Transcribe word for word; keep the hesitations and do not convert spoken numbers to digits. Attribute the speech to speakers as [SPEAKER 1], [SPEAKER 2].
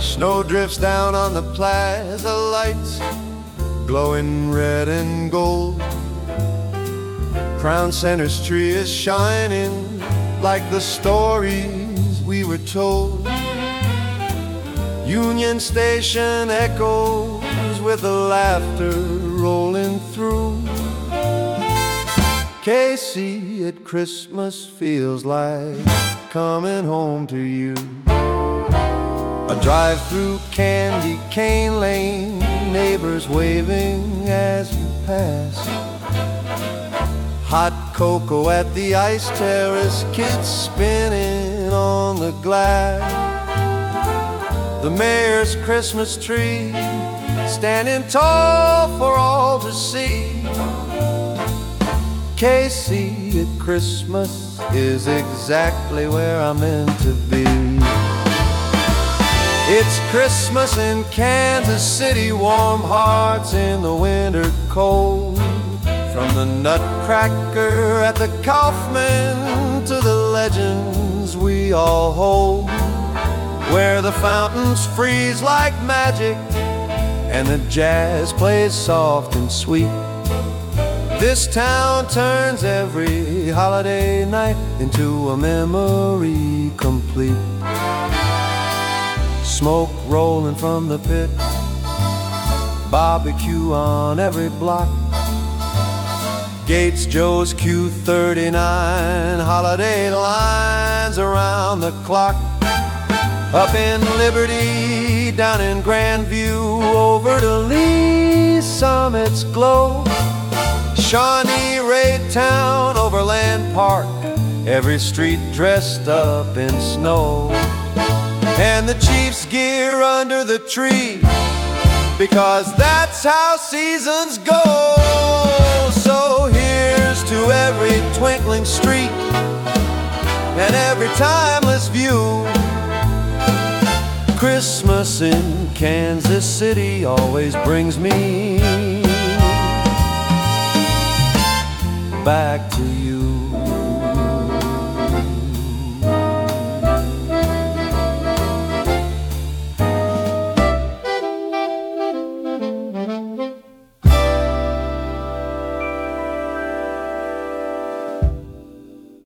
[SPEAKER 1] Snow drifts down on the plaza lights, glowing red and gold. Crown Center's tree is shining like the stories we were told. Union Station echoes with the laughter rolling through. K C at Christmas feels like coming home to you. A drive through candy cane lane, neighbors waving as you pass. Hot cocoa at the ice terrace, kids spinning on the glass. The mayor's Christmas tree standing tall for all to see. K C at Christmas is exactly where I'm meant to be. It's Christmas in Kansas City, warm hearts in the winter cold. From the Nutcracker at the Kaufman to the legends we all hold, where the fountains freeze like magic and the jazz plays soft and sweet. This town turns every holiday night into a memory complete. Smoke rolling from the pit, barbecue on every block. Gates Joe's Q thirty-nine, holiday lines around the clock. Up in Liberty, down in Grandview, over to Lee Summit's glow. Shawnee, Raytown, Overland Park, every street dressed up in snow. And the Chiefs gear under the tree, because that's how seasons go. So here's to every twinkling street and every timeless view. Christmas in Kansas City always brings me back to you.